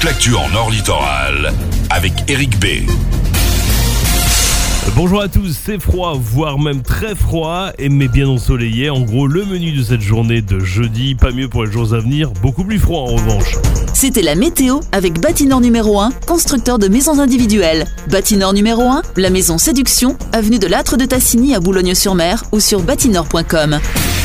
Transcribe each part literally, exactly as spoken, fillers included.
toute l'actu en Nord Littoral avec Eric B. Bonjour à tous, c'est froid, voire même très froid, mais bien ensoleillé. En gros, le menu de cette journée de jeudi, pas mieux pour les jours à venir, beaucoup plus froid en revanche. C'était la météo avec Bâtinor numéro un, constructeur de maisons individuelles. Bâtinor numéro un, la maison Séduction, avenue de l'Âtre de Tassigny à Boulogne-sur-Mer ou sur bâtinor point com.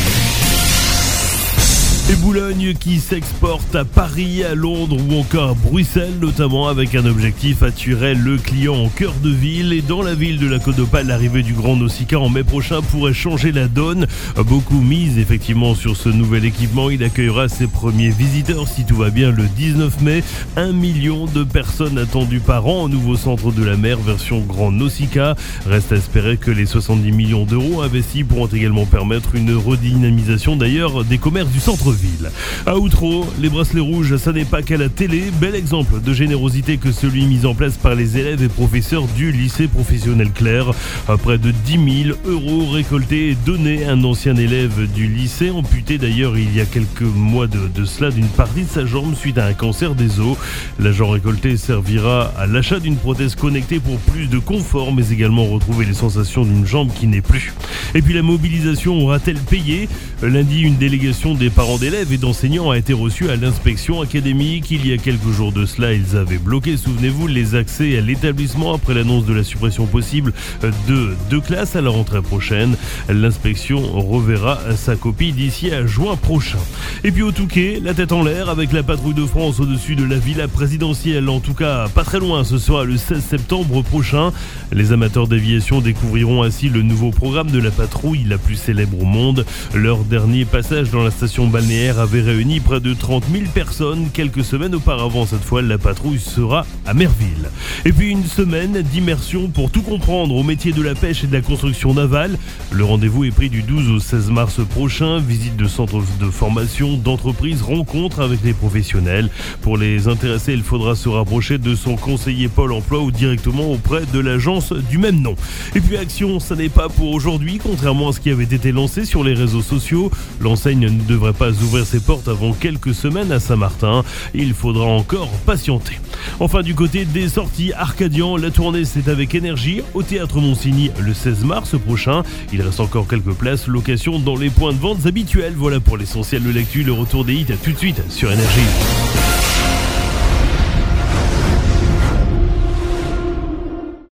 Et Boulogne qui s'exporte à Paris, à Londres ou encore à Bruxelles, notamment avec un objectif attirer le client en cœur de ville. Et dans la ville de la Côte d'Opale, l'arrivée du Grand Nausicaa en mai prochain pourrait changer la donne. Beaucoup misent effectivement sur ce nouvel équipement. Il accueillera ses premiers visiteurs, si tout va bien, le dix-neuf mai. Un million de personnes attendues par an au nouveau centre de la mer, version Grand Nausicaa. Reste à espérer que les soixante-dix millions d'euros investis pourront également permettre une redynamisation d'ailleurs des commerces du centre-ville. À Outreau, les bracelets rouges, ça n'est pas qu'à la télé. Bel exemple de générosité que celui mis en place par les élèves et professeurs du lycée professionnel Claire. À près de dix mille euros récoltés et donnés à un ancien élève du lycée, amputé d'ailleurs il y a quelques mois de, de cela d'une partie de sa jambe suite à un cancer des os. L'argent récolté servira à l'achat d'une prothèse connectée pour plus de confort, mais également retrouver les sensations d'une jambe qui n'est plus. Et puis la mobilisation aura-t-elle payé ? Lundi, une délégation des parents d'élèves et d'enseignants a été reçue à l'inspection académique. Il y a quelques jours de cela, ils avaient bloqué, souvenez-vous, les accès à l'établissement après l'annonce de la suppression possible de deux classes à la rentrée prochaine. L'inspection reverra sa copie d'ici à juin prochain. Et puis au Touquet, la tête en l'air avec la patrouille de France au-dessus de la villa présidentielle. En tout cas, pas très loin, ce sera le seize septembre prochain. Les amateurs d'aviation découvriront ainsi le nouveau programme de la patrouille la plus célèbre au monde. Leur dernier passage dans la station balnéaire avait réuni près de trente mille personnes. Quelques semaines auparavant, cette fois, la patrouille sera à Merville. Et puis une semaine d'immersion pour tout comprendre au métier de la pêche et de la construction navale. Le rendez-vous est pris du douze au seize mars prochain. Visite de centres de formation, d'entreprises, rencontres avec les professionnels. Pour les intéressés, il faudra se rapprocher de son conseiller Pôle emploi ou directement auprès de l'agence du même nom. Et puis action, ça n'est pas pour aujourd'hui, contrairement à ce qui avait été lancé sur les réseaux sociaux. L'enseigne ne devrait pas ouvrir ses portes avant quelques semaines à Saint-Martin. Il faudra encore patienter. Enfin, du côté des sorties Arcadian, la tournée c'est avec Énergie au Théâtre Monsigny le seize mars prochain. Il reste encore quelques places, location dans les points de vente habituels. Voilà pour l'essentiel de l'actu, le retour des hits à tout de suite sur Énergie.